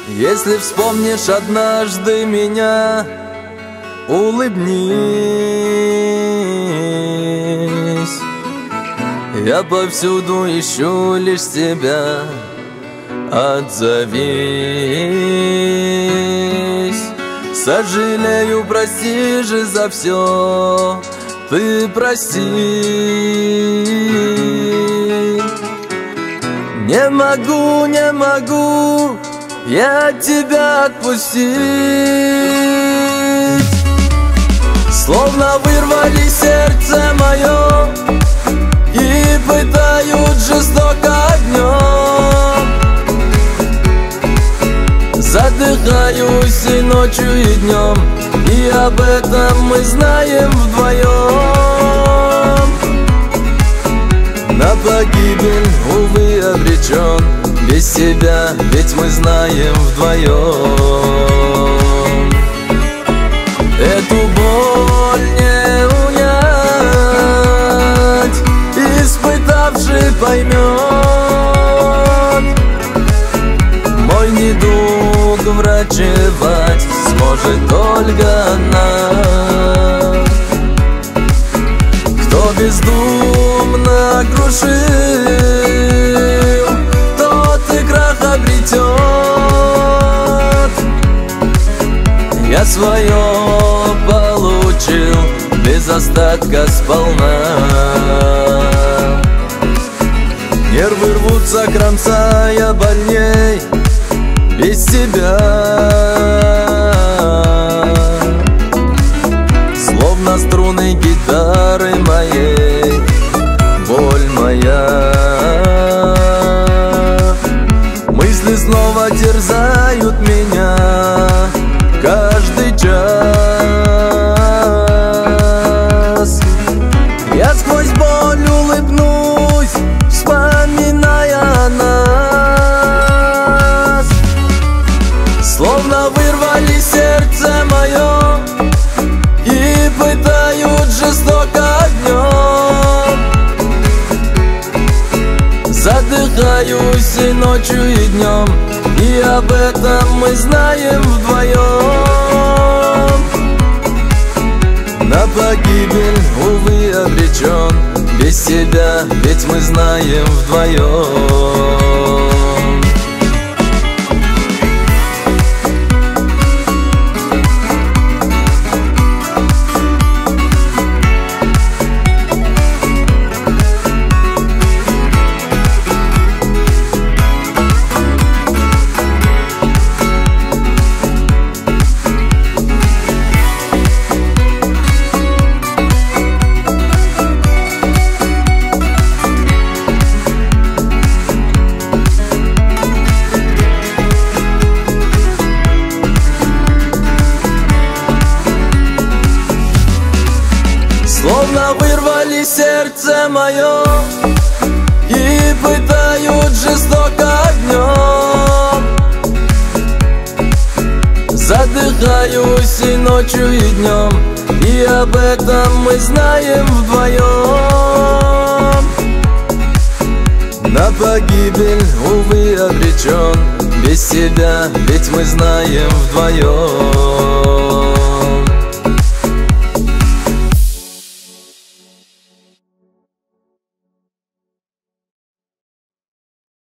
Если вспомнишь однажды меня, улыбнись. Я повсюду ищу лишь тебя, отзовись. Сожалею, прости же за все, ты прости. Не могу я тебя отпустить. Словно вырвали сердце мое и пытают жестоко огнем. Задыхаюсь и ночью, и днем, и об этом мы знаем вдвоем. На погибель, увы, обречен, без тебя, ведь мы знаем вдвоем. Эту боль не унять, испытавший поймет. Мой недуг врачевать сможет только она. Кто бездумно крушил, тот и крах обретет. Я свое получил без остатка сполна. Нервы рвутся, кромсая больней без тебя. Словно струны гитары моей, боль моя. Мысли снова терзают меня каждый час. Я сквозь боль улыбнусь, вспоминая о нас. Словно вырвали сердце мое и пытают жестоко огнем. Задыхаюсь и ночью, и днем, и об этом мы знаем вдвоем. На погибель, увы, обречен, без тебя, ведь мы знаем вдвоем. Словно вырвали сердце мое и пытают жестоко огнем. Задыхаюсь и ночью, и днем, и об этом мы знаем вдвоем. На погибель, увы, обречен, без тебя, ведь мы знаем вдвоем.